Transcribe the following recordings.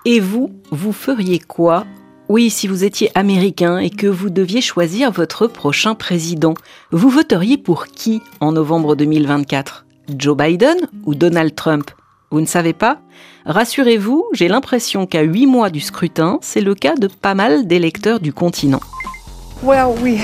Et vous feriez quoi ? Oui, si vous étiez américain et que vous deviez choisir votre prochain président, vous voteriez pour qui en novembre 2024 ? Joe Biden ou Donald Trump ? Vous ne savez pas ? Rassurez-vous, j'ai l'impression qu'à 8 mois du scrutin, c'est le cas de pas mal d'électeurs du continent. On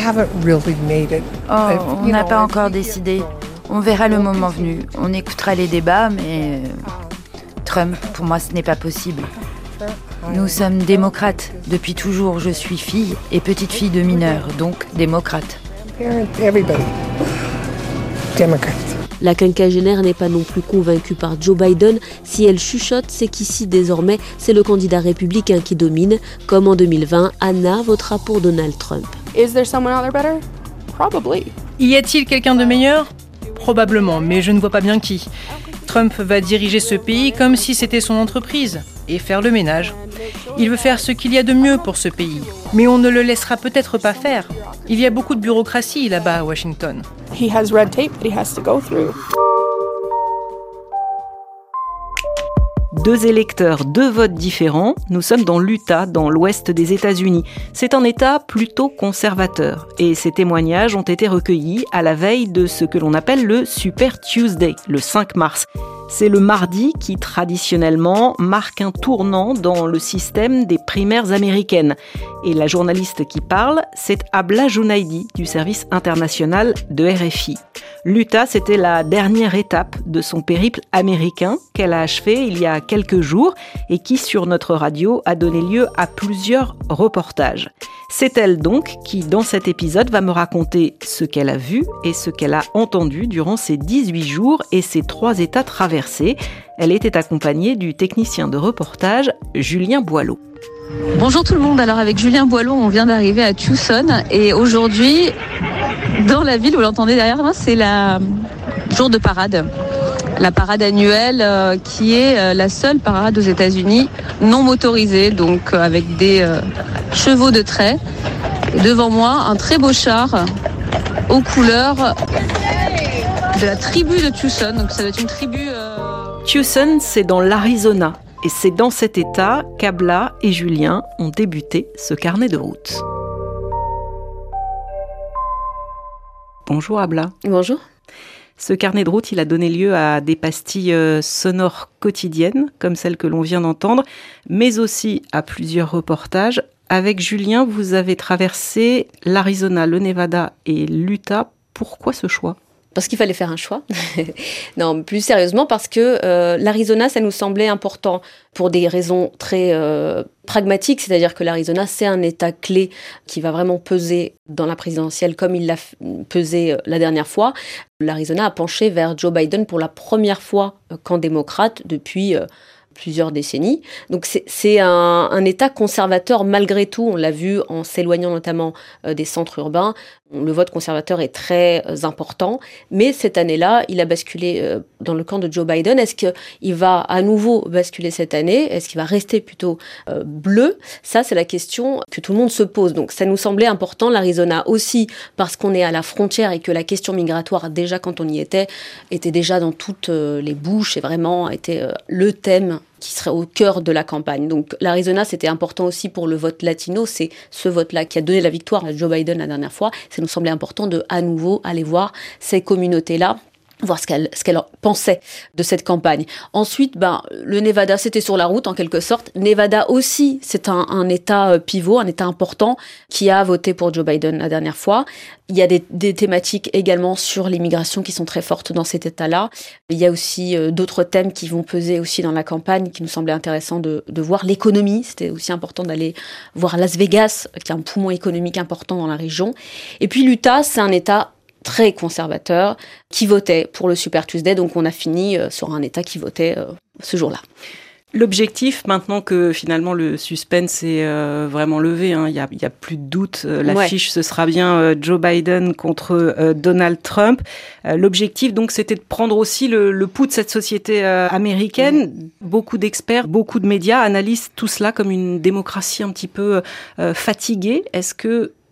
n'a pas encore décidé. On verra le moment venu. On écoutera les débats, mais Trump, pour moi, ce n'est pas possible. Nous sommes démocrates. Depuis toujours, je suis fille et petite fille de mineurs, donc démocrate. La quinquagénaire n'est pas non plus convaincue par Joe Biden. Si elle chuchote, c'est qu'ici, désormais, c'est le candidat républicain qui domine. Comme en 2020, Anna votera pour Donald Trump. Is there someone out there better? Probably. Y a-t-il quelqu'un de meilleur ? Probablement, mais je ne vois pas bien qui. Trump va diriger ce pays comme si c'était son entreprise et faire le ménage. Il veut faire ce qu'il y a de mieux pour ce pays, mais on ne le laissera peut-être pas faire. Il y a beaucoup de bureaucratie là-bas à Washington. He has red tape that he has to go through. 2 électeurs, 2 votes différents. Nous sommes dans l'Utah, dans l'ouest des États-Unis. C'est un État plutôt conservateur. Et ces témoignages ont été recueillis à la veille de ce que l'on appelle le Super Tuesday, le 5 mars. C'est le mardi qui, traditionnellement, marque un tournant dans le système des primaires américaines. Et la journaliste qui parle, c'est Abla Junaidi du service international de RFI. L'Utah, c'était la dernière étape de son périple américain qu'elle a achevé il y a quelques jours et qui, sur notre radio, a donné lieu à plusieurs reportages. C'est elle donc qui, dans cet épisode, va me raconter ce qu'elle a vu et ce qu'elle a entendu durant ces 18 jours et ces 3 États traversés. Elle était accompagnée du technicien de reportage Julien Boileau. Bonjour tout le monde, alors avec Julien Boileau, on vient d'arriver à Tucson et aujourd'hui, dans la ville, vous l'entendez derrière moi, c'est le jour de parade. La parade annuelle qui est la seule parade aux États-Unis non motorisée, donc avec des chevaux de trait. Et devant moi, un très beau char aux couleurs de la tribu de Tucson, donc ça doit être une tribu... Tucson, c'est dans l'Arizona. Et c'est dans cet état qu'Abla et Julien ont débuté ce carnet de route. Bonjour Abla. Bonjour. Ce carnet de route, il a donné lieu à des pastilles sonores quotidiennes, comme celle que l'on vient d'entendre, mais aussi à plusieurs reportages. Avec Julien, vous avez traversé l'Arizona, le Nevada et l'Utah. Pourquoi ce choix ? Parce qu'il fallait faire un choix. Non, plus sérieusement, parce que l'Arizona, ça nous semblait important pour des raisons très pragmatiques. C'est-à-dire que l'Arizona, c'est un État clé qui va vraiment peser dans la présidentielle comme il l'a pesé la dernière fois. L'Arizona a penché vers Joe Biden pour la première fois qu'en démocrate depuis plusieurs décennies. Donc c'est un État conservateur malgré tout. On l'a vu en s'éloignant notamment des centres urbains. Le vote conservateur est très important. Mais cette année-là, il a basculé dans le camp de Joe Biden. Est-ce qu'il va à nouveau basculer cette année ? Est-ce qu'il va rester plutôt bleu ? Ça, c'est la question que tout le monde se pose. Donc ça nous semblait important, l'Arizona aussi, parce qu'on est à la frontière et que la question migratoire, déjà quand on y était déjà dans toutes les bouches et vraiment était le thème qui serait au cœur de la campagne. Donc l'Arizona, c'était important aussi pour le vote latino. C'est ce vote-là qui a donné la victoire à Joe Biden la dernière fois. Ça nous semblait important de, à nouveau, aller voir ces communautés-là, voir ce qu'elles pensaient de cette campagne. Ensuite, le Nevada, c'était sur la route, en quelque sorte. Nevada aussi, c'est un État pivot, un État important, qui a voté pour Joe Biden la dernière fois. Il y a des thématiques également sur l'immigration qui sont très fortes dans cet État-là. Il y a aussi d'autres thèmes qui vont peser aussi dans la campagne, qui nous semblaient intéressants de voir. L'économie, c'était aussi important d'aller voir Las Vegas, qui est un poumon économique important dans la région. Et puis l'Utah, c'est un État très conservateur qui votait pour le Super Tuesday. Donc on a fini sur un État qui votait ce jour-là. L'objectif, maintenant que finalement le suspense est vraiment levé, il y a plus de doute, l'affiche ce sera bien Joe Biden contre Donald Trump. L'objectif donc c'était de prendre aussi le pouls de cette société américaine. Beaucoup d'experts, beaucoup de médias analysent tout cela comme une démocratie un petit peu fatiguée. Est-ce que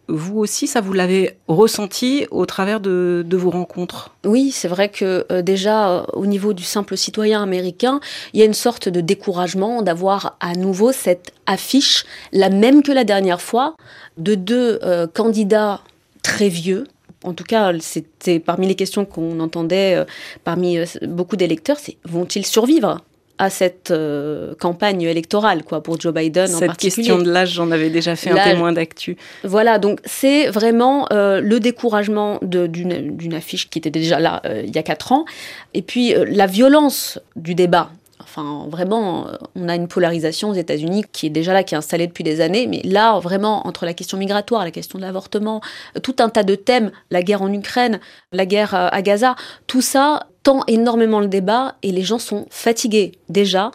vous aussi, ça vous l'avez ressenti au travers de vos rencontres? Oui, c'est vrai que déjà, au niveau du simple citoyen américain, il y a une sorte de découragement d'avoir à nouveau cette affiche, la même que la dernière fois, de deux candidats très vieux. En tout cas, c'était parmi les questions qu'on entendait parmi beaucoup d'électeurs, c'est vont-ils survivre à cette campagne électorale, quoi, pour Joe Biden en particulier. Cette question de l'âge, j'en avais déjà fait un témoin d'actu. Voilà, donc c'est vraiment le découragement d'une affiche qui était déjà là il y a 4 ans, et puis la violence du débat. Enfin, vraiment, on a une polarisation aux États-Unis qui est déjà là, qui est installée depuis des années, mais là, vraiment, entre la question migratoire, la question de l'avortement, tout un tas de thèmes, la guerre en Ukraine, la guerre à Gaza, tout ça tend énormément le débat et les gens sont fatigués déjà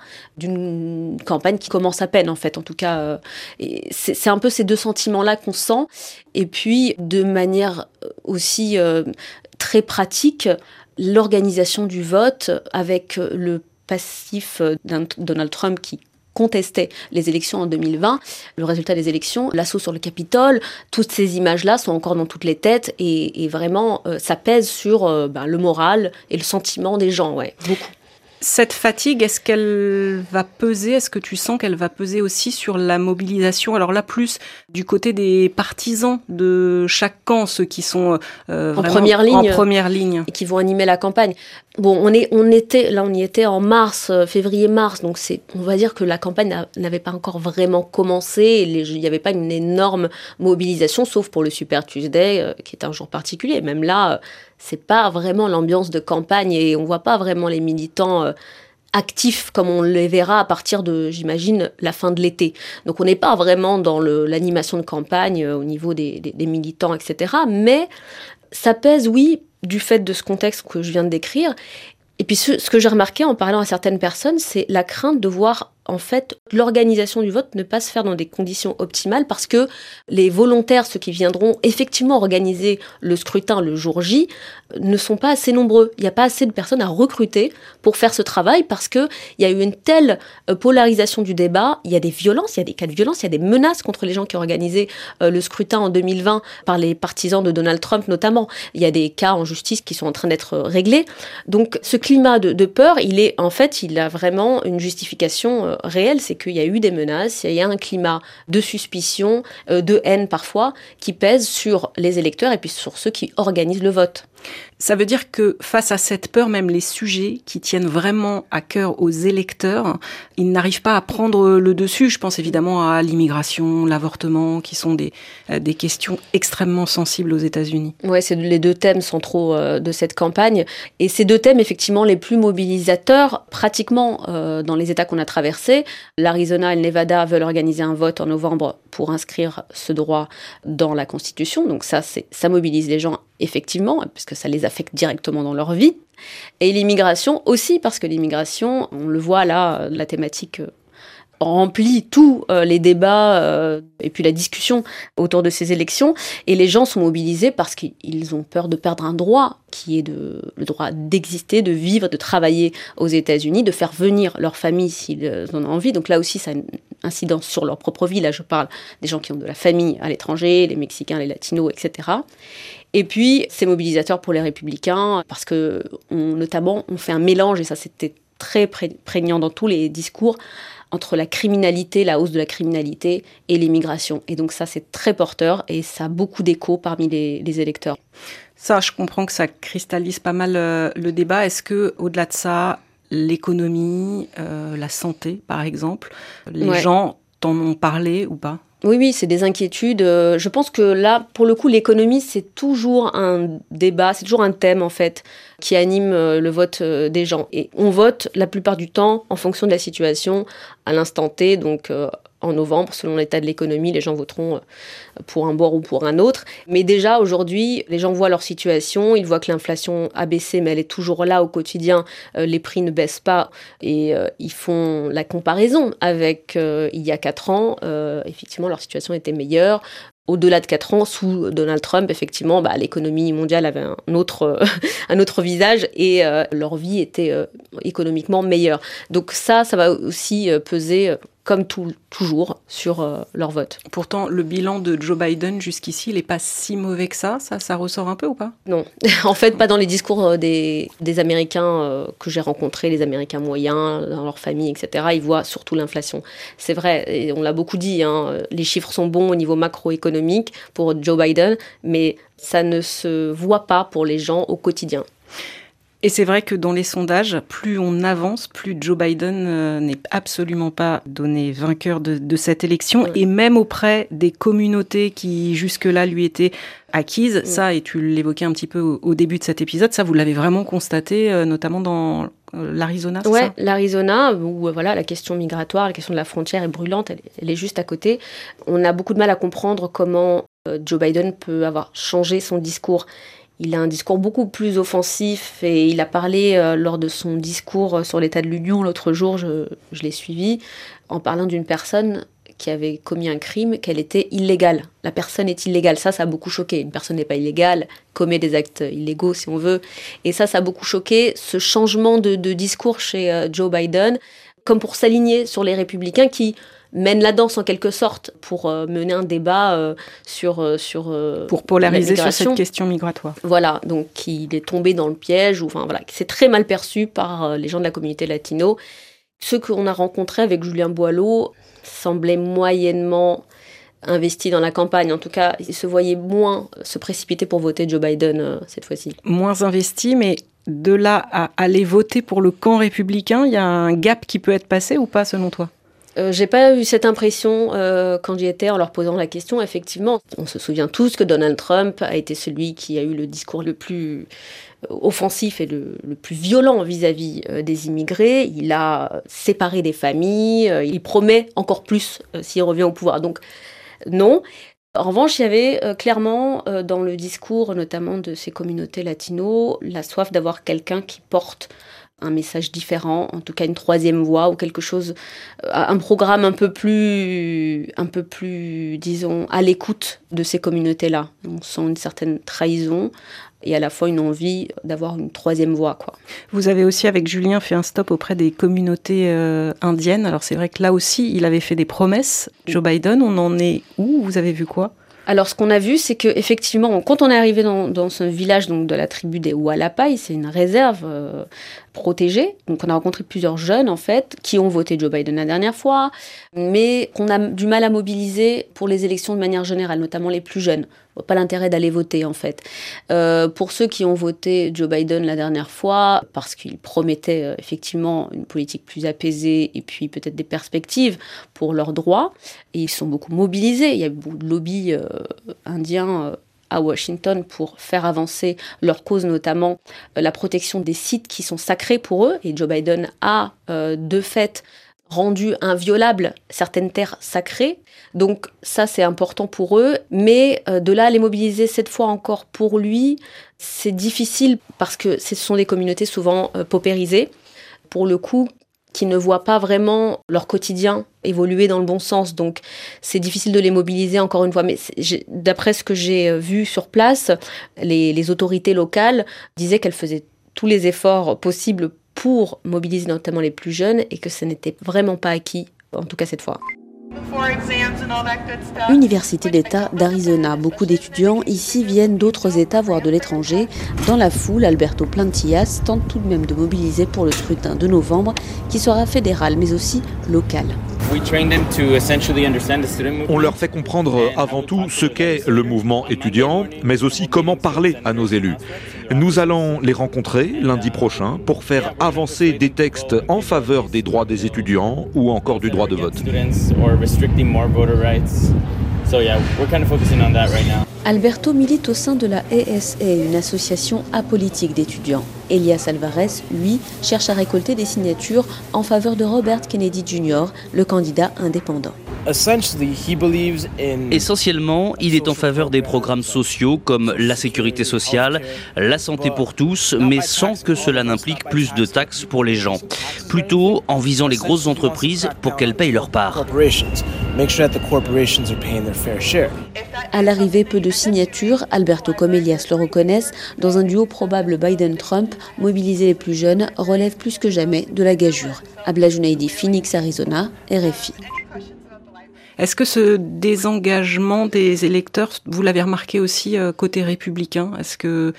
d'une campagne qui commence à peine, en fait, en tout cas. C'est un peu ces deux sentiments-là qu'on sent. Et puis, de manière aussi très pratique, l'organisation du vote avec le passif d'un Donald Trump qui contestait les élections en 2020, le résultat des élections, l'assaut sur le Capitole, toutes ces images-là sont encore dans toutes les têtes et vraiment, ça pèse sur le moral et le sentiment des gens, ouais, beaucoup. Cette fatigue, est-ce qu'elle va peser, est-ce que tu sens qu'elle va peser aussi sur la mobilisation? Alors là, plus du côté des partisans de chaque camp, ceux qui sont en première ligne et qui vont animer la campagne. Bon, on y était en mars, février-mars, donc on va dire que la campagne n'avait pas encore vraiment commencé, il n'y avait pas une énorme mobilisation, sauf pour le Super Tuesday, qui est un jour particulier. Même là, c'est pas vraiment l'ambiance de campagne et on voit pas vraiment les militants actifs comme on les verra à partir de, j'imagine, la fin de l'été. Donc on n'est pas vraiment dans l'animation de campagne au niveau des militants, etc. Mais ça pèse, oui, du fait de ce contexte que je viens de décrire. Et puis ce que j'ai remarqué en parlant à certaines personnes, c'est la crainte de voir en fait l'organisation du vote ne pas se faire dans des conditions optimales parce que les volontaires, ceux qui viendront effectivement organiser le scrutin le jour J, ne sont pas assez nombreux. Il n'y a pas assez de personnes à recruter pour faire ce travail parce qu'il y a eu une telle polarisation du débat, il y a des violences, il y a des cas de violence, il y a des menaces contre les gens qui ont organisé le scrutin en 2020 par les partisans de Donald Trump notamment. Il y a des cas en justice qui sont en train d'être réglés. Donc ce climat de peur, il a vraiment une justification réelle, c'est qu'il y a eu des menaces, il y a un climat de suspicion, de haine parfois, qui pèse sur les électeurs et puis sur ceux qui organisent le vote. Ça veut dire que face à cette peur, même les sujets qui tiennent vraiment à cœur aux électeurs, ils n'arrivent pas à prendre le dessus. Je pense évidemment à l'immigration, l'avortement, qui sont des questions extrêmement sensibles aux États-Unis. Ouais, c'est les deux thèmes centraux de cette campagne. Et ces deux thèmes, effectivement, les plus mobilisateurs, pratiquement dans les États qu'on a traversés. L'Arizona et le Nevada veulent organiser un vote en novembre pour inscrire ce droit dans la Constitution. Donc ça mobilise les gens effectivement, puisque ça les affecte directement dans leur vie. Et l'immigration aussi, parce que l'immigration, on le voit là, la thématique remplit tous les débats et puis la discussion autour de ces élections. Et les gens sont mobilisés parce qu'ils ont peur de perdre un droit qui est le droit d'exister, de vivre, de travailler aux États-Unis, de faire venir leur famille s'ils en ont envie. Donc là aussi, ça a une incidence sur leur propre vie. Là, je parle des gens qui ont de la famille à l'étranger, les Mexicains, les Latinos, etc. Et puis, c'est mobilisateur pour les Républicains parce que, notamment, on fait un mélange, et ça c'était très prégnant dans tous les discours, entre la criminalité, la hausse de la criminalité et l'immigration. Et donc ça, c'est très porteur et ça a beaucoup d'écho parmi les électeurs. Ça, je comprends que ça cristallise pas mal le débat. Est-ce que, au-delà de ça, l'économie, la santé, par exemple, les gens t'en ont parlé ou pas ? Oui, c'est des inquiétudes. Je pense que là, pour le coup, l'économie, c'est toujours un débat, c'est toujours un thème, en fait, qui anime le vote des gens. Et on vote, la plupart du temps, en fonction de la situation, à l'instant T, donc en novembre, selon l'état de l'économie, les gens voteront pour un bord ou pour un autre. Mais déjà, aujourd'hui, les gens voient leur situation, ils voient que l'inflation a baissé, mais elle est toujours là au quotidien. Les prix ne baissent pas et ils font la comparaison avec il y a 4 ans. Effectivement, leur situation était meilleure. Au-delà de 4 ans, sous Donald Trump, effectivement, l'économie mondiale avait un autre visage et leur vie était économiquement meilleure. Donc ça va aussi peser comme toujours, sur leur vote. Pourtant, le bilan de Joe Biden jusqu'ici, il n'est pas si mauvais que ça. Ça ressort un peu ou pas ? Non, en fait, pas dans les discours des Américains que j'ai rencontrés, les Américains moyens, dans leur famille, etc. Ils voient surtout l'inflation. C'est vrai, et on l'a beaucoup dit, les chiffres sont bons au niveau macroéconomique pour Joe Biden, mais ça ne se voit pas pour les gens au quotidien. Et c'est vrai que dans les sondages, plus on avance, plus Joe Biden n'est absolument pas donné vainqueur de cette élection. Et même auprès des communautés qui jusque-là lui étaient acquises, ça, et tu l'évoquais un petit peu au début de cet épisode, ça vous l'avez vraiment constaté, notamment dans l'Arizona, c'est ça ? L'Arizona, où la question migratoire, la question de la frontière est brûlante, elle est juste à côté. On a beaucoup de mal à comprendre comment Joe Biden peut avoir changé son discours. Il a un discours beaucoup plus offensif et il a parlé lors de son discours sur l'état de l'Union l'autre jour, je l'ai suivi, en parlant d'une personne qui avait commis un crime, qu'elle était illégale. La personne est illégale. Ça a beaucoup choqué. Une personne n'est pas illégale, commet des actes illégaux si on veut. Et ça a beaucoup choqué, ce changement de discours chez Joe Biden, comme pour s'aligner sur les républicains qui mène la danse en quelque sorte pour mener un débat pour polariser sur cette question migratoire. Voilà, donc il est tombé dans le piège, c'est très mal perçu par les gens de la communauté latino. Ceux qu'on a rencontrés avec Julien Boileau semblaient moyennement investis dans la campagne. En tout cas, ils se voyaient moins se précipiter pour voter Joe Biden cette fois-ci. Moins investis, mais de là à aller voter pour le camp républicain, il y a un gap qui peut être passé ou pas selon toi ? J'ai pas eu cette impression quand j'y étais en leur posant la question. Effectivement, on se souvient tous que Donald Trump a été celui qui a eu le discours le plus offensif et le plus violent vis-à-vis des immigrés. Il a séparé des familles, il promet encore plus s'il revient au pouvoir. Donc non. En revanche, il y avait clairement dans le discours, notamment de ces communautés latinos, la soif d'avoir quelqu'un qui porte un message différent, en tout cas une troisième voie ou quelque chose, un programme un peu plus, disons, à l'écoute de ces communautés-là. On sent une certaine trahison et à la fois une envie d'avoir une troisième voie, quoi. Vous avez aussi, avec Julien, fait un stop auprès des communautés indiennes. Alors c'est vrai que là aussi, il avait fait des promesses. Joe Biden, on en est où ? Vous avez vu quoi ? Alors, ce qu'on a vu, c'est qu'effectivement, quand on est arrivé dans ce village donc, de la tribu des Hualapai, c'est une réserve protégée. Donc, on a rencontré plusieurs jeunes, en fait, qui ont voté Joe Biden la dernière fois, mais qu'on a du mal à mobiliser pour les élections de manière générale, notamment les plus jeunes. Pas l'intérêt d'aller voter, en fait. Pour ceux qui ont voté Joe Biden la dernière fois, parce qu'il promettait effectivement une politique plus apaisée et puis peut-être des perspectives pour leurs droits, et ils sont beaucoup mobilisés. Il y a beaucoup de lobbies indiens à Washington pour faire avancer leur cause, notamment la protection des sites qui sont sacrés pour eux. Et Joe Biden a, de fait, rendu inviolables certaines terres sacrées. Donc ça, c'est important pour eux. Mais de là à les mobiliser cette fois encore pour lui, c'est difficile parce que ce sont des communautés souvent paupérisées. Pour le coup, qui ne voient pas vraiment leur quotidien évoluer dans le bon sens. Donc, c'est difficile de les mobiliser, encore une fois. Mais d'après ce que j'ai vu sur place, les autorités locales disaient qu'elles faisaient tous les efforts possibles pour mobiliser notamment les plus jeunes et que ce n'était vraiment pas acquis, en tout cas cette fois. Université d'État d'Arizona. Beaucoup d'étudiants ici viennent d'autres États, voire de l'étranger. Dans la foule, Alberto Plantillas tente tout de même de mobiliser pour le scrutin de novembre, qui sera fédéral mais aussi local. On leur fait comprendre avant tout ce qu'est le mouvement étudiant, mais aussi comment parler à nos élus. Nous allons les rencontrer lundi prochain pour faire avancer des textes en faveur des droits des étudiants ou encore du droit de vote. Alberto milite au sein de la ASA, une association apolitique d'étudiants. Elias Alvarez, lui, cherche à récolter des signatures en faveur de Robert Kennedy Jr., le candidat indépendant. Essentiellement, il est en faveur des programmes sociaux comme la sécurité sociale, la santé pour tous, mais sans que cela n'implique plus de taxes pour les gens. Plutôt en visant les grosses entreprises pour qu'elles payent leur part. À l'arrivée, peu de signatures, Alberto comme Elias le reconnaissent, dans un duo probable Biden-Trump, mobiliser les plus jeunes relève plus que jamais de la gageure. Abla Junaidi, Phoenix, Arizona, RFI. Est-ce que ce désengagement des électeurs, vous l'avez remarqué aussi côté républicain ? Est-ce que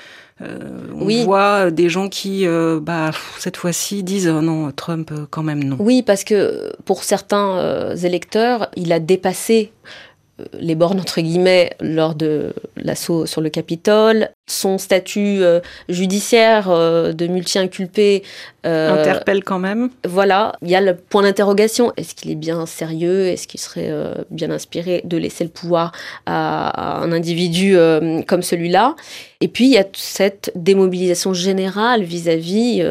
on voit des gens qui, cette fois-ci, disent non, Trump, quand même non. Oui, parce que pour certains électeurs, il a dépassé les bornes, entre guillemets, lors de l'assaut sur le Capitole. Son statut judiciaire de multi-inculpé interpelle quand même. Voilà, il y a le point d'interrogation. Est-ce qu'il est bien sérieux ? Est-ce qu'il serait bien inspiré de laisser le pouvoir à un individu comme celui-là ? Et puis, il y a cette démobilisation générale vis-à-vis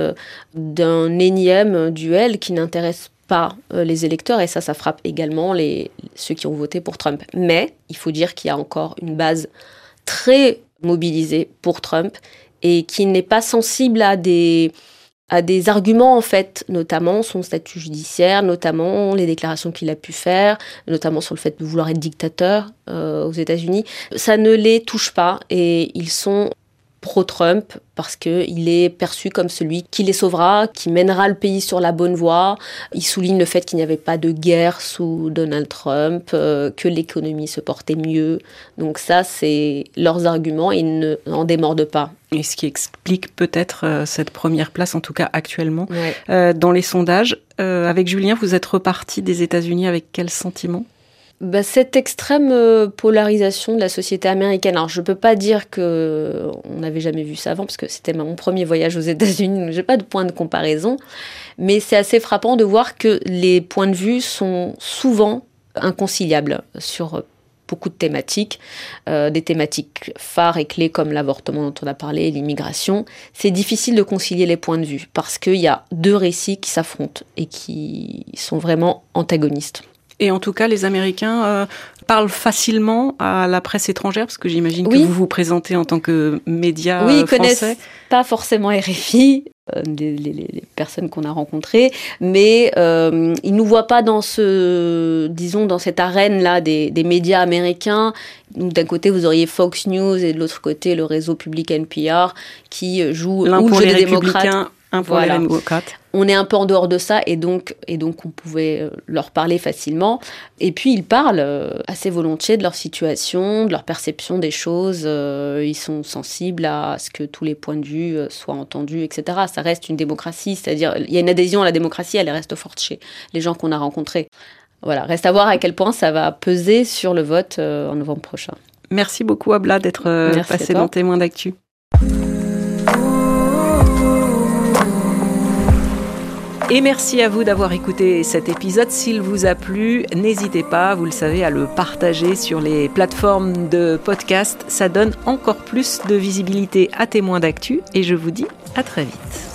d'un énième duel qui n'intéresse pas les électeurs, et ça frappe également ceux qui ont voté pour Trump. Mais il faut dire qu'il y a encore une base très mobilisée pour Trump et qui n'est pas sensible à des arguments, en fait, notamment son statut judiciaire, notamment les déclarations qu'il a pu faire, notamment sur le fait de vouloir être dictateur aux États-Unis. Ça ne les touche pas et ils sont pro-Trump parce qu'il est perçu comme celui qui les sauvera, qui mènera le pays sur la bonne voie. Il souligne le fait qu'il n'y avait pas de guerre sous Donald Trump, que l'économie se portait mieux. Donc ça, c'est leurs arguments et ils n'en démordent pas. Et ce qui explique peut-être cette première place, en tout cas actuellement, dans les sondages. Avec Julien, vous êtes reparti des États-Unis avec quel sentiment ? Cette extrême polarisation de la société américaine. Alors, je peux pas dire que on n'avait jamais vu ça avant, parce que c'était mon premier voyage aux États-Unis, donc j'ai pas de point de comparaison. Mais c'est assez frappant de voir que les points de vue sont souvent inconciliables sur beaucoup de thématiques, des thématiques phares et clés comme l'avortement dont on a parlé, l'immigration. C'est difficile de concilier les points de vue, parce qu'il y a deux récits qui s'affrontent et qui sont vraiment antagonistes. Et en tout cas, les Américains parlent facilement à la presse étrangère, parce que j'imagine que vous vous présentez en tant que média français. Oui, ils connaissent pas forcément RFI, les personnes qu'on a rencontrées, mais ils nous voient pas dans dans cette arène-là des médias américains. D'un côté, vous auriez Fox News et de l'autre côté, le réseau public NPR qui joue l'un pour les républicains, un pour les démocrates. On est un peu en dehors de ça et donc on pouvait leur parler facilement. Et puis ils parlent assez volontiers de leur situation, de leur perception des choses. Ils sont sensibles à ce que tous les points de vue soient entendus, etc. Ça reste une démocratie, c'est-à-dire il y a une adhésion à la démocratie, elle reste forte chez les gens qu'on a rencontrés. Voilà, reste à voir à quel point ça va peser sur le vote en novembre prochain. Merci beaucoup Abla d'être passé dans Témoins d'actu. Et merci à vous d'avoir écouté cet épisode. S'il vous a plu, n'hésitez pas, vous le savez, à le partager sur les plateformes de podcast. Ça donne encore plus de visibilité à Témoins d'actu et je vous dis à très vite.